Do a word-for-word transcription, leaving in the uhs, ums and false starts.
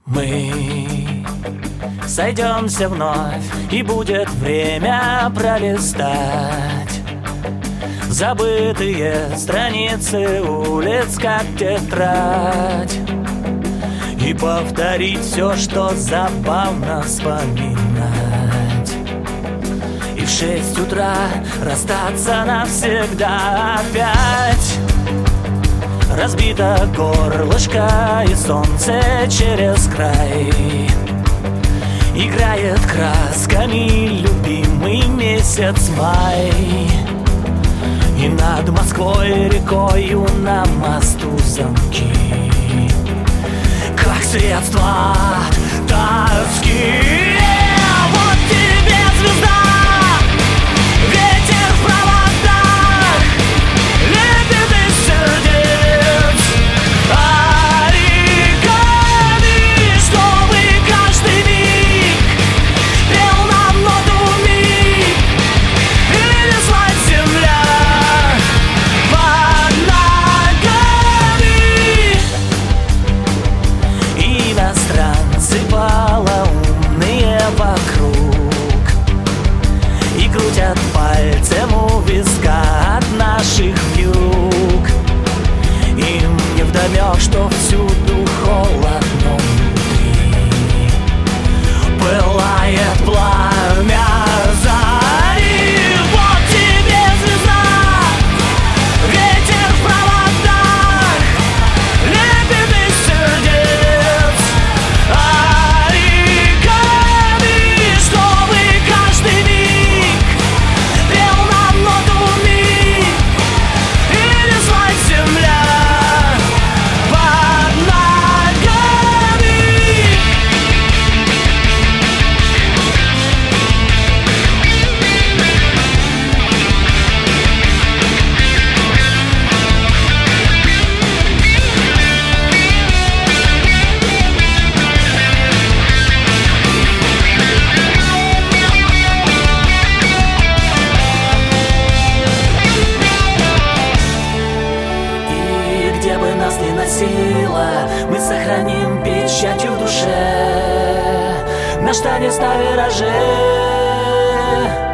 Мы сойдемся вновь, и будет время пролистать забытые страницы улиц, как тетрадь, и повторить все, что забавно вспоминать. И в шесть утра расстаться навсегда опять. Разбито горлышко, и солнце через край играет красками любимый месяц май. И над Москвой рекою на мосту замки, как средство тоски. Вот тебе звезда, ветер в проводах, лепит из сердец оригами, чтобы каждый миг пел нам ноту миг, переслать земля под ногами. Иностранцы полоумные вокруг и крутят пальцем у виска от наших вьюг. Им невдомек, что всюду холодно внутри пылает пламя зари. Вот тебе звезда, ветер в проводах, лепит из сердец оригами, чтобы каждый миг пел нам ноту миг, переслать земля под ногами. И где бы нас ни носило, мы сохраним печатью в душе наш танец на вираже.